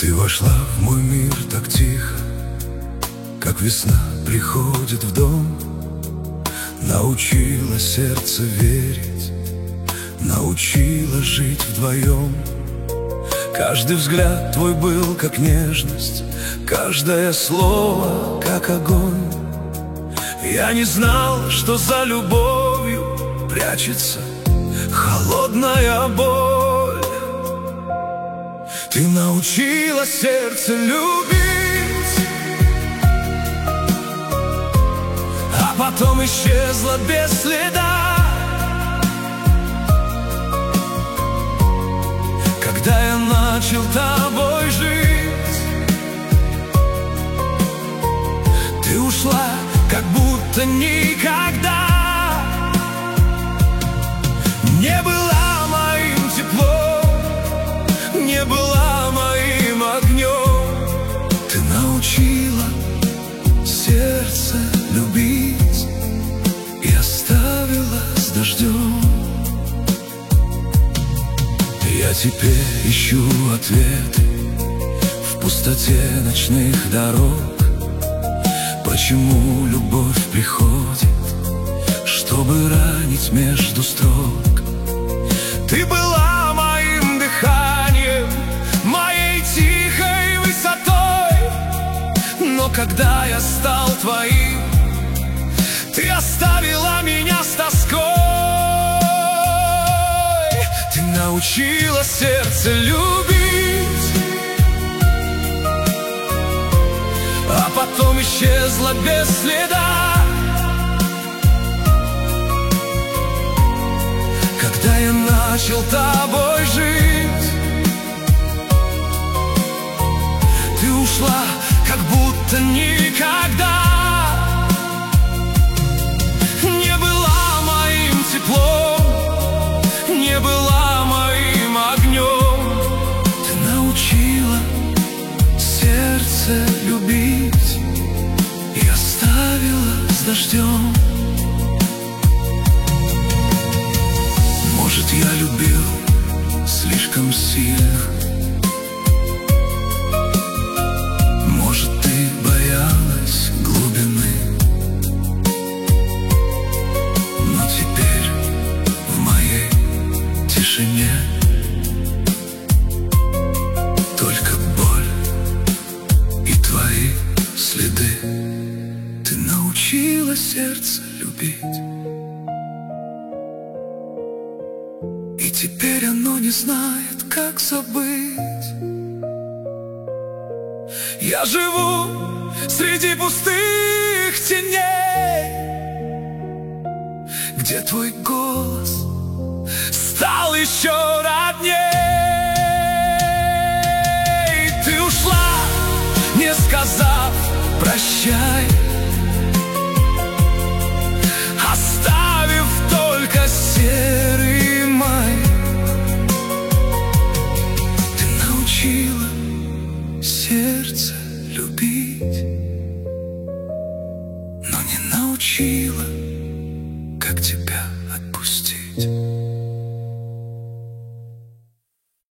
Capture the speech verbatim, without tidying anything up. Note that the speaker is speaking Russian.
Ты вошла в мой мир так тихо, как весна приходит в дом. Научила сердце верить, научила жить вдвоем. Каждый взгляд твой был как нежность, каждое слово как огонь. Я не знал, что за любовью прячется холодная боль. Ты научила сердце любить, а потом исчезла без следа. Когда я начал тобой жить, ты ушла, как будто никогда не была моим теплом, не была моим огнем. Ты научила сердце любить и оставила с дождем. Я теперь ищу ответы в пустоте ночных дорог. Почему любовь приходит, чтобы ранить между строк? Ты была моим дыханием, моей тихой высотой. Но когда я стал твоим, ты оставила меня с тоской. Ты научила сердце любить, а потом исчезла без следа. Когда я начал тобой жить, ты ушла, как будто никогда не была моим теплом, не была моим огнем. Ты научила сердце любить и оставила с дождем. Может, я любил слишком сильно, может, ты боялась глубины, но теперь в моей тишине только боль и твои следы. Ты научила сердце любить, и теперь оно не знает, как забыть. Я живу среди пустых теней, где твой голос стал еще родней. Ты ушла, не сказав прощай, оставив только серый май. Ты научила сердце любить, но не научила